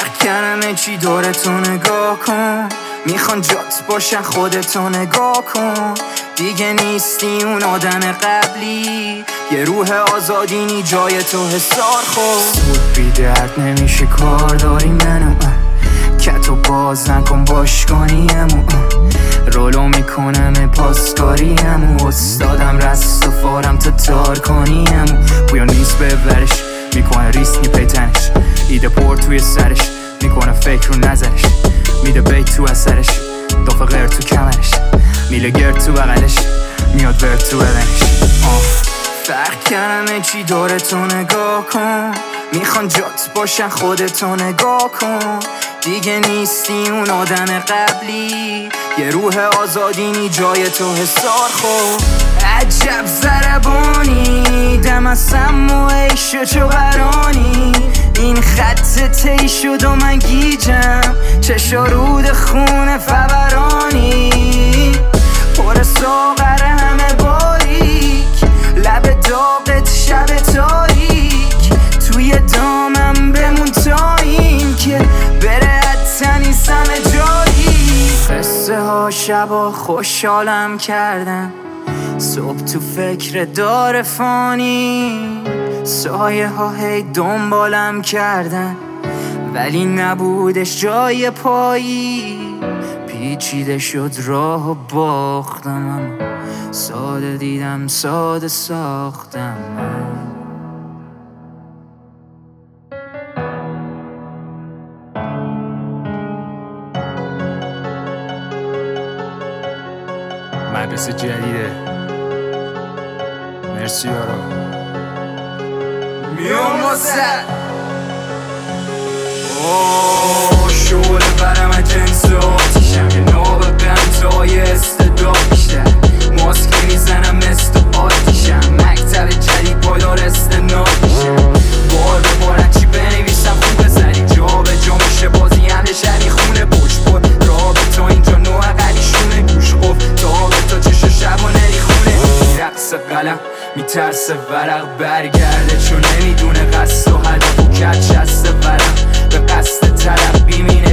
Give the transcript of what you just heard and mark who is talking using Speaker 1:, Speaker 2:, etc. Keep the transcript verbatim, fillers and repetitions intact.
Speaker 1: فرق کردم چی دورتو نگاه کن، میخوان جات باشن خودتو نگاه کن. دیگه نیستی اون آدم قبلی، یه روح آزادینی جای تو حسار خود. سود بی درد نمیشه کار داری منو، که تو باز نکن باشگانیمو. رولو میکنم پاسکاریم، استادم رست و فارم تا تار کنیم. بویا نیست ببرش، میکنه ریسک میپیتنش. ایده پر توی سرش، میکنه فکر رو نظرش. میده بیت تو اثرش، دافه غیر تو کمرش. میله گرد تو بغلش، میاد ورد تو بدنش. فرق کردم چی دورتو نگاه کن، میخوان جات باشن خودتو نگاه کن. دیگه نیستی اون آدم قبلی، یه روح آزادینی جای تو حسار خود. عجب زربانی دم از سم و عیش و چو برانی. این خط تی شد و من گیجم، چشا رود خون فورانی. پر ساغر همه باریک، لب داغت شب تاریک. توی دامم بمون تا این که بره تنی سم جایی. قصه ها شبا خوشحالم کردن، صبح تو فکر دار فانی. سایه ها هی دنبالم کردن، ولی نبودش جای پایی. پیچیده شد راه و باختم، اما ساده دیدم ساده ساختم. مدرسه جدیده، مرسی یارو. میام واسه اوه شعله برم از جنس آتیشم. یه نابه به امتای استعداد بیشتر، ماسک میزنم مثل آتیشم. مکتب جدید پایدار استناد میشم. بار به بار چی بنویسم خوب بزنی. جا به جا میشه بازی همه شهری خونه پشت بود. رابطه اینجا نوع قلیشونه گوش قفل. تا چشو شب و نریخونه. رقص قلم میترسه ورق برگرده، چون نمیدونه قصد و هدف و کرد شست ورم. به قصد طرف بیمینه